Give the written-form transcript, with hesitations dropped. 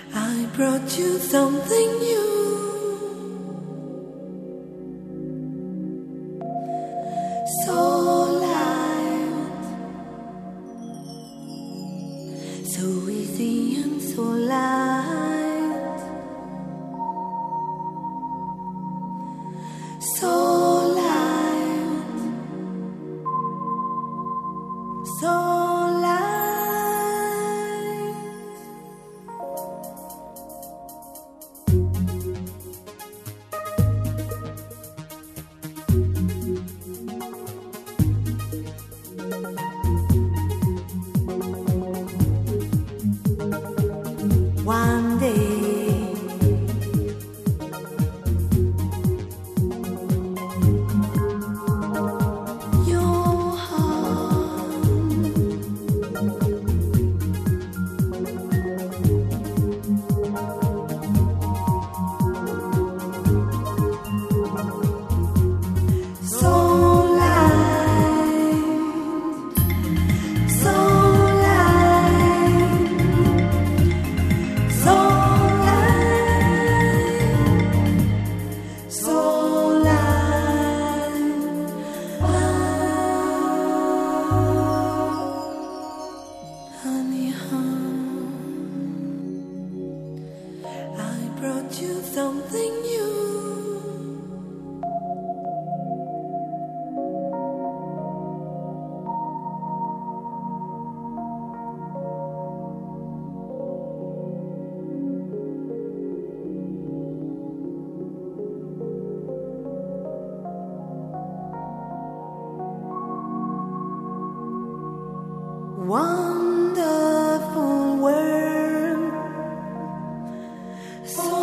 I brought you something new. So light, so easy and so light, so light, so light. One day, your heart so light, so light, so light, so light. Honey, I brought you something new. Wonderful world, so